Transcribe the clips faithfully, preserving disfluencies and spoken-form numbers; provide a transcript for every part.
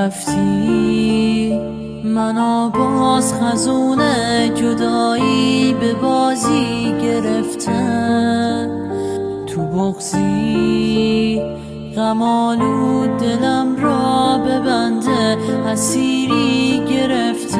رفتی منو باز خزون جدایی به بازی گرفته، تو بغضی غم آلود دلم را ببنده اسیری گرفته،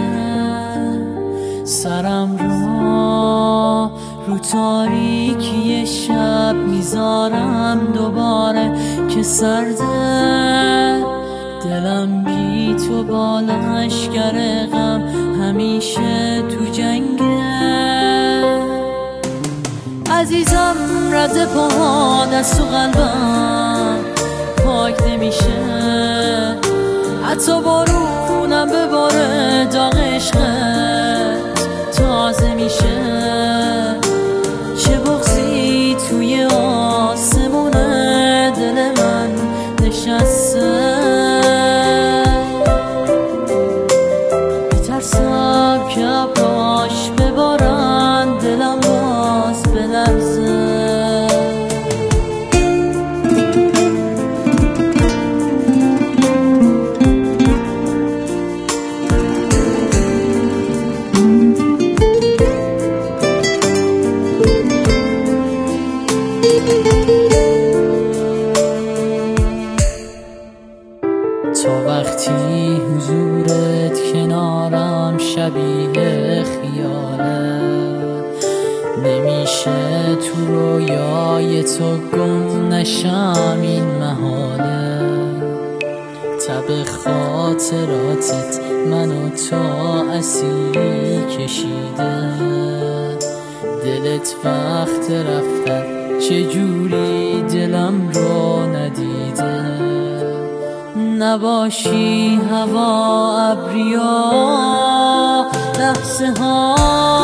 سرم را رو تاریکی شب میذارم دوباره که سرده، دلم بی تو با لشکر غم همیشه تو جنگه. عزیزم رد پاها دست و قلبم پاک نمیشه، حتی بارونم بباره داغ عشقت تازه میشه، چه بغضی توی آسمون دل من نشسته، میترسم که ابراش ببارن دلم باز بلرزه. تا وقتی حضورت کنارم شبیه خیاله، نمیشه تو رویای تو گم نشم این محاله، تب خاطراتت منو تا اسیری کشیده، دلت وقت رفتن چجوری دلم رو ندیده، نباشی هوا ابریا لحظه ها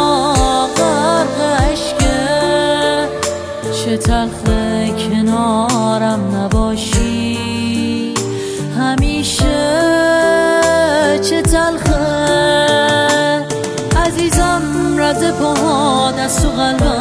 غرق عشقه، چه تلخه کنارم نباشی همیشه، چه تلخه. عزیزم رد پاها دست و قلبم